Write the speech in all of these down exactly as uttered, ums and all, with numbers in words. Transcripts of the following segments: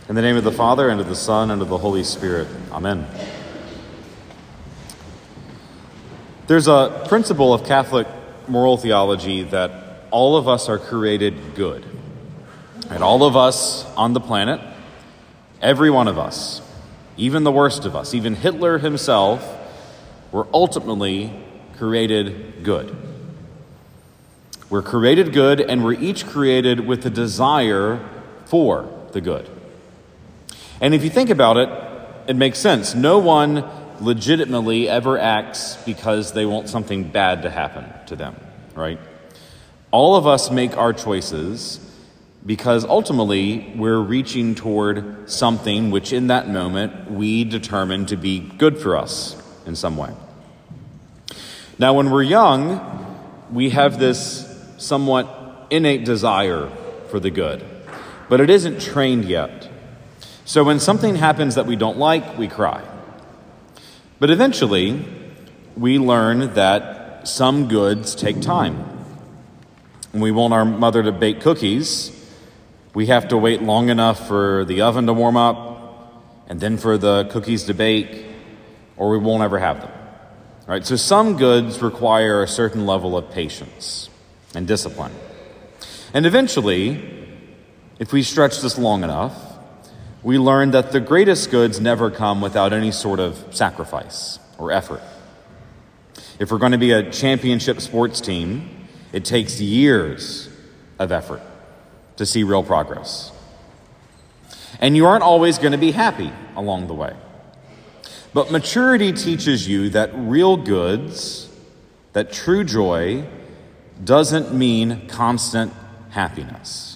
In the name of the Father, and of the Son, and of the Holy Spirit. Amen. There's a principle of Catholic moral theology that all of us are created good. And all of us on the planet, every one of us, even the worst of us, even Hitler himself, were ultimately created good. We're created good, and we're each created with a desire for the good. And if you think about it, it makes sense. No one legitimately ever acts because they want something bad to happen to them, right? All of us make our choices because ultimately we're reaching toward something which in that moment we determine to be good for us in some way. Now, when we're young, we have this somewhat innate desire for the good, but it isn't trained yet. So when something happens that we don't like, we cry. But eventually, we learn that some goods take time. When we want our mother to bake cookies, we have to wait long enough for the oven to warm up and then for the cookies to bake, or we won't ever have them. Right? So some goods require a certain level of patience and discipline. And eventually, if we stretch this long enough, we learn that the greatest goods never come without any sort of sacrifice or effort. If we're going to be a championship sports team, it takes years of effort to see real progress. And you aren't always going to be happy along the way. But maturity teaches you that real goods, that true joy, doesn't mean constant happiness.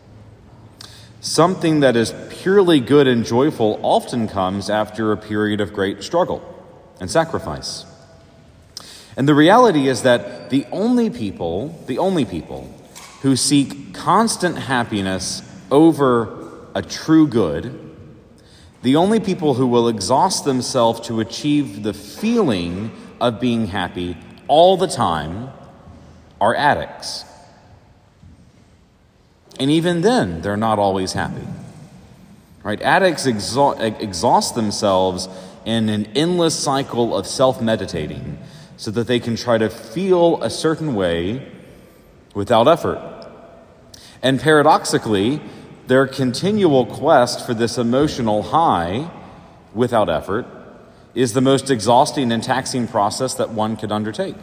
Something that is purely good and joyful often comes after a period of great struggle and sacrifice. And the reality is that the only people, the only people who seek constant happiness over a true good, the only people who will exhaust themselves to achieve the feeling of being happy all the time are addicts. And even then, they're not always happy. Right? Addicts exhaust, exhaust themselves in an endless cycle of self-meditating so that they can try to feel a certain way without effort. And paradoxically, their continual quest for this emotional high without effort is the most exhausting and taxing process that one could undertake.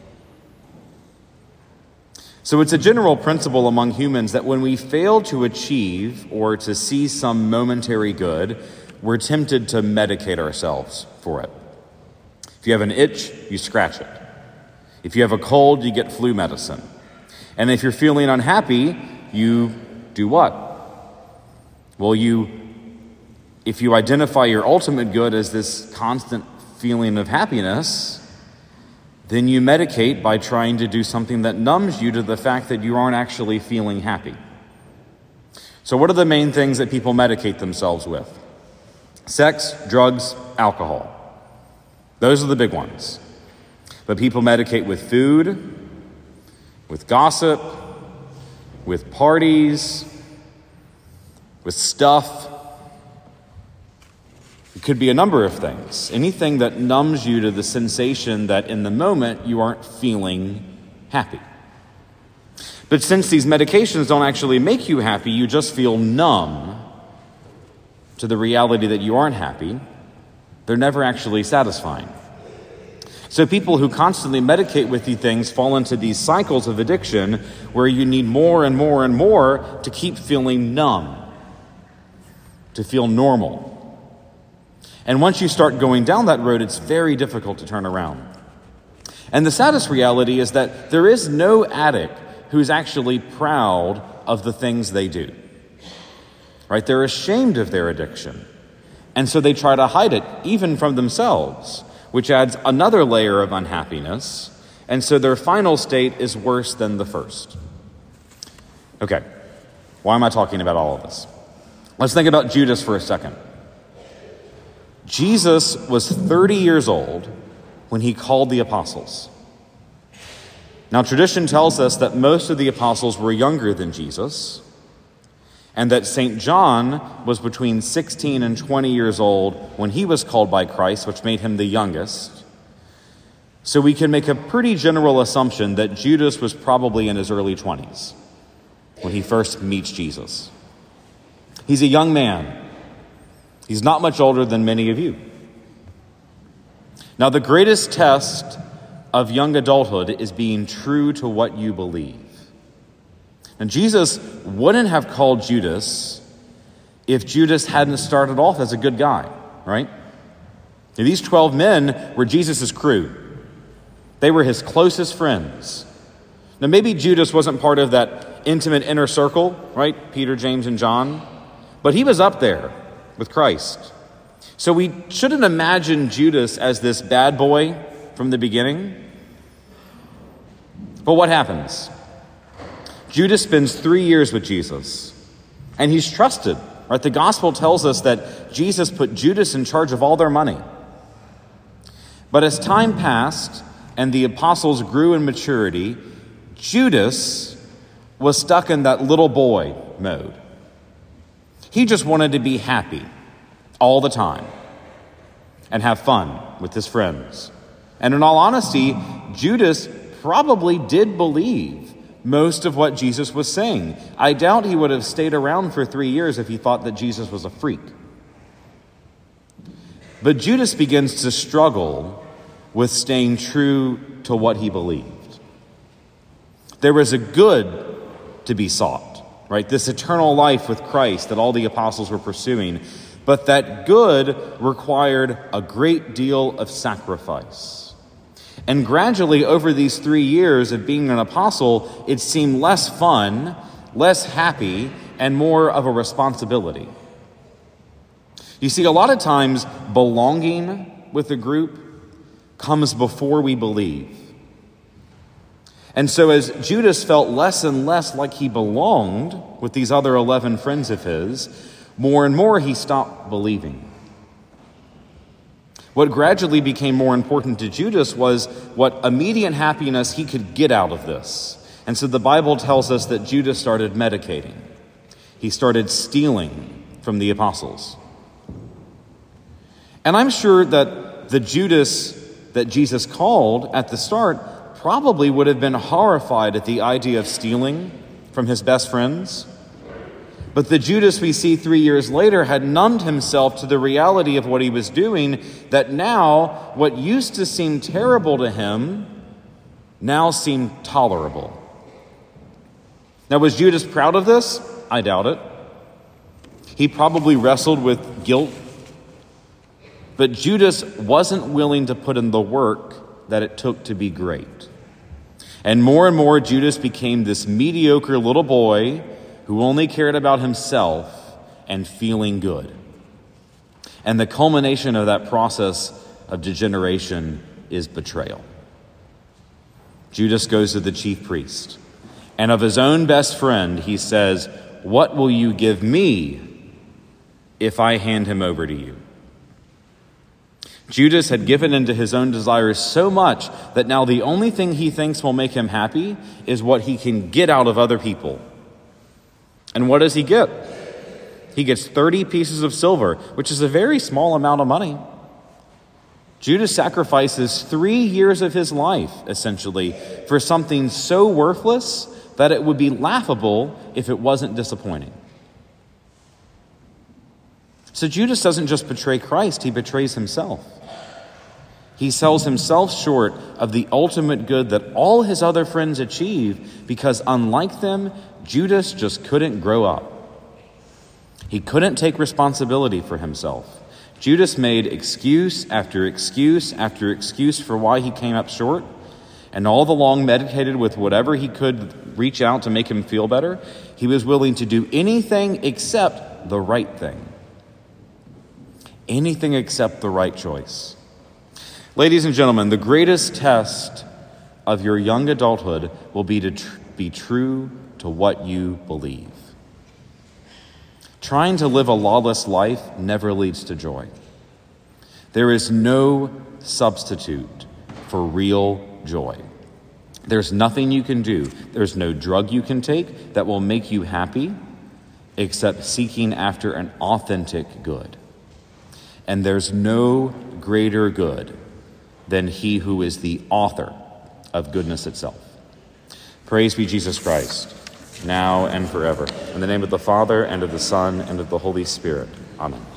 So it's a general principle among humans that when we fail to achieve or to see some momentary good, we're tempted to medicate ourselves for it. If you have an itch, you scratch it. If you have a cold, you get flu medicine. And if you're feeling unhappy, you do what? Well, you, if you identify your ultimate good as this constant feeling of happiness, then you medicate by trying to do something that numbs you to the fact that you aren't actually feeling happy. So what are the main things that people medicate themselves with? Sex, drugs, alcohol. Those are the big ones. But people medicate with food, with gossip, with parties, with stuff. It could be a number of things. Anything that numbs you to the sensation that in the moment you aren't feeling happy. But since these medications don't actually make you happy, you just feel numb to the reality that you aren't happy, they're never actually satisfying. So people who constantly medicate with these things fall into these cycles of addiction where you need more and more and more to keep feeling numb, to feel normal. And once you start going down that road, it's very difficult to turn around. And the saddest reality is that there is no addict who's actually proud of the things they do. Right? They're ashamed of their addiction. And so they try to hide it, even from themselves, which adds another layer of unhappiness. And so their final state is worse than the first. Okay, why am I talking about all of this? Let's think about Judas for a second. Jesus was thirty years old when he called the apostles. Now, tradition tells us that most of the apostles were younger than Jesus, and that Saint John was between sixteen and twenty years old when he was called by Christ, which made him the youngest. So we can make a pretty general assumption that Judas was probably in his early twenties when he first meets Jesus. He's a young man. He's not much older than many of you. Now, the greatest test of young adulthood is being true to what you believe. And Jesus wouldn't have called Judas if Judas hadn't started off as a good guy, right? Now, these twelve men were Jesus' crew. They were his closest friends. Now, maybe Judas wasn't part of that intimate inner circle, right? Peter, James, and John. But he was up there with Christ. So we shouldn't imagine Judas as this bad boy from the beginning. But what happens? Judas spends three years with Jesus, and he's trusted, right? The gospel tells us that Jesus put Judas in charge of all their money. But as time passed and the apostles grew in maturity, Judas was stuck in that little boy mode. He just wanted to be happy all the time and have fun with his friends. And in all honesty, Judas probably did believe most of what Jesus was saying. I doubt he would have stayed around for three years if he thought that Jesus was a freak. But Judas begins to struggle with staying true to what he believed. There was a good to be sought, right? This eternal life with Christ that all the apostles were pursuing. But that good required a great deal of sacrifice. And gradually, over these three years of being an apostle, it seemed less fun, less happy, and more of a responsibility. You see, a lot of times, belonging with a group comes before we believe. And so as Judas felt less and less like he belonged with these other eleven friends of his, more and more he stopped believing. What gradually became more important to Judas was what immediate happiness he could get out of this. And so the Bible tells us that Judas started medicating. He started stealing from the apostles. And I'm sure that the Judas that Jesus called at the start probably would have been horrified at the idea of stealing from his best friends. But the Judas we see three years later had numbed himself to the reality of what he was doing, that now what used to seem terrible to him now seemed tolerable. Now, was Judas proud of this? I doubt it. He probably wrestled with guilt. But Judas wasn't willing to put in the work that it took to be great. And more and more, Judas became this mediocre little boy who only cared about himself and feeling good. And the culmination of that process of degeneration is betrayal. Judas goes to the chief priest, and of his own best friend, he says, "What will you give me if I hand him over to you?" Judas had given in to his own desires so much that now the only thing he thinks will make him happy is what he can get out of other people. And what does he get? He gets thirty pieces of silver, which is a very small amount of money. Judas sacrifices three years of his life, essentially, for something so worthless that it would be laughable if it wasn't disappointing. So Judas doesn't just betray Christ, he betrays himself. He sells himself short of the ultimate good that all his other friends achieve because, unlike them, Judas just couldn't grow up. He couldn't take responsibility for himself. Judas made excuse after excuse after excuse for why he came up short, and all the long meditated with whatever he could reach out to make him feel better. He was willing to do anything except the right thing. Anything except the right choice. Ladies and gentlemen, the greatest test of your young adulthood will be to tr- be true to what you believe. Trying to live a lawless life never leads to joy. There is no substitute for real joy. There's nothing you can do. There's no drug you can take that will make you happy. except seeking after an authentic good. And there's no greater good than he who is the author of goodness itself. Praise be Jesus Christ, now and forever. In the name of the Father, and of the Son, and of the Holy Spirit. Amen.